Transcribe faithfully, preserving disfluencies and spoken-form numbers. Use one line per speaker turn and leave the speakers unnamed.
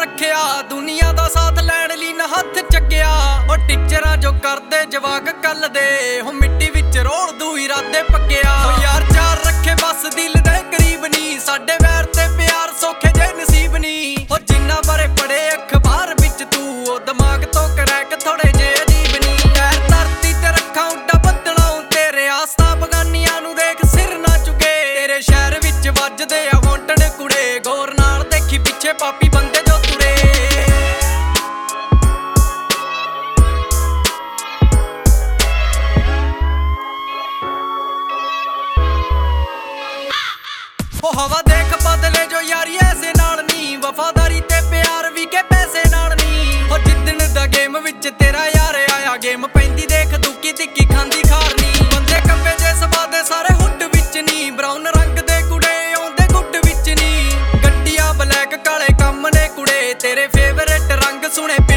रखिया दुनिया दा साथ लैण लई ना हथ चक्या। ओ टीचरां जो करदे जवाक कल दे हो मिट्टी विच रोल दू इरादे पक्किया। ओ यार चार रखे बस दिल दे करीब नी साडे वैर ते प्यार सौखे जे नसीब नी। ओ जिन्ना बारे पढ़े अखबार विच तू ओ दिमाग तो क्रैक थोड़े जे अजीब नी। पैर धरती ते रखा उड्डा बदलां तेरे आस्ता बगानियां नू देख सिर ना चुके। तेरे शहर विच वजदे आ वांटड कुड़े गौर नाल देखी पिछे पापी बंदे जो तुरे। ओ हवा देख बदले जो यारी ऐसे नाल नी वफादारी ते प्यार भी के पैसे नाल नी। ओ जिद्दन दा गेम विच तेरा यार आया गेम पैंदी देख दुकी तिक्की खांदी खार नी। बंदे कब्बे जे सबादे सारे हुड विच नी ब्राउन रंग दे कुड़े आउंदे गुड विच नी। गड्डियां ब्लैक काले कम ने कुड़े तेरे फेवरेट रंग सुने